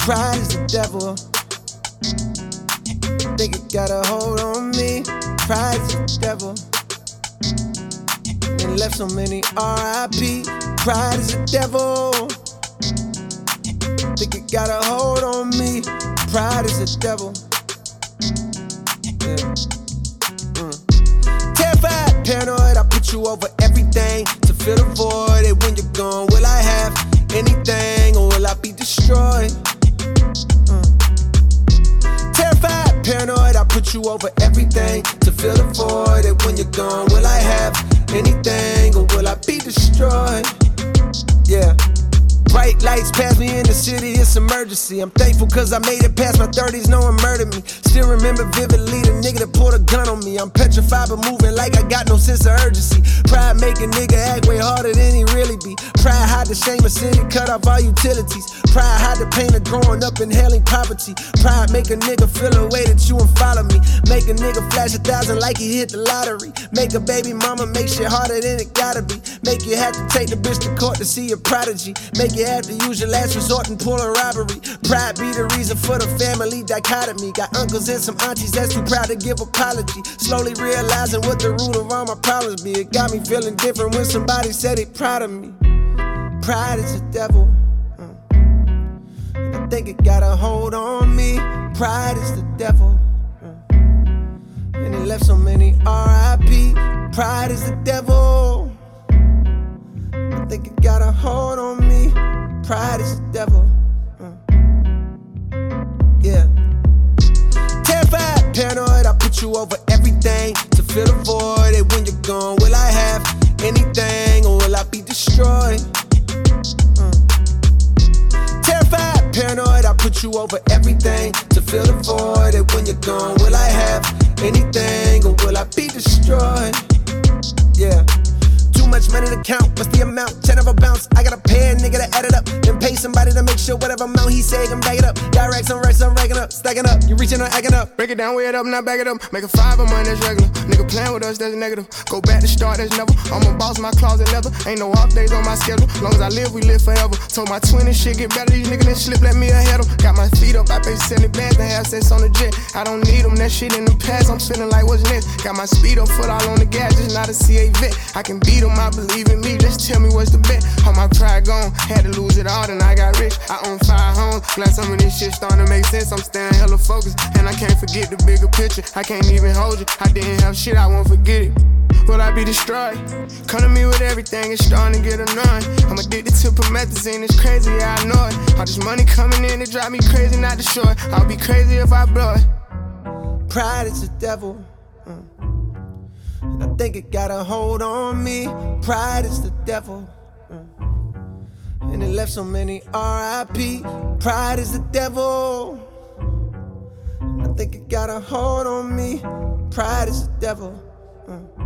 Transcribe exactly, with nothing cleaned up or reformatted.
Pride is the devil. Think it got a hold on me. Pride is the devil. And left so many R I P. Pride is the devil. Think it got a hold on me. Pride is the devil. Yeah. Mm. Terrified, paranoid, I put you over everything to fill the void. And when you're gone, will I have anything or will I be destroyed? Mm. Terrified, paranoid, I put you over everything to fill the void. And when you're gone, will I have anything or will I be destroyed? Yeah. Bright lights pass me in the city, it's emergency. I'm thankful cause I made it past my thirties, no one murdered me. Still remember vividly the nigga that pulled a gun on me. I'm petrified but moving like I got no sense of urgency. Pride make a nigga act way harder than he really be. Pride hide the shame of city, cut off all utilities. Pride hide the pain of growing up inhaling poverty. Pride make a nigga feel a way that you won't follow me. Make a nigga flash a thousand like he hit the lottery. Make a baby mama make shit harder than it gotta be. Make you have to take the bitch to court to see a prodigy. Make you have to use your last resort and pull a robbery. Pride be the reason for the family dichotomy. Got uncles and some aunties that's too proud to give apology. Slowly realizing what the root of all my problems be. It got me feeling different when somebody said they proud of me. Pride is the devil. I think it got a hold on me. Pride is the devil. And it left so many R I P. Pride is the devil. I think it got a hold on me. Pride is the devil. Yeah. Terrified, paranoid, I put you over everything to fill the void. And when you're gone, will I have anything or will I be destroyed? Terrified, paranoid, I put you over everything to fill the void. And when you're gone, will I have anything or will I be destroyed? Yeah. Too much money to count, what's the amount? Ten of a bounce, I gotta pay a nigga to add it up. Then pay somebody to make sure whatever amount he say can back it up. Got racks on racks, I'm racking up, stacking up. You reaching or acting up. Break it down, weigh it up, not back it up. Make a five of mine, that's regular. Nigga playing with us, that's negative. Go back to start, that's never. I'm a boss, my closet leather. Ain't no off days on my schedule. Long as I live, we live forever. Told my twin and shit get better. These niggas that slip, let me ahead them. Got my feet up, I pay seventy bands to have sex on the jet. I don't need them, that shit in the past. I'm feeling like what's next. Got my speed up, foot all on the gas, just not a C A vet. I can beat them, I believe in me. Just tell me what's the bet. All my pride gone, had to lose it all, then I got rich. I own five homes, glad some of this shit starting to make sense. I'm staying hella focused, and I can't forget the bigger picture. I can't even hold you, I didn't have shit, I won't forget it. Will I be destroyed? Come to me with everything, it's starting to get annoying. I'm addicted to promethazine, it's crazy, yeah, I know it. All this money coming in, it drive me crazy, not to show it. I'll be crazy if I blow it. Pride is the devil. Mm. And I think it got a hold on me. Pride is the devil. Mm. And it left so many R I P. Pride is the devil. And I think it got a hold on me. Pride is the devil. Mm.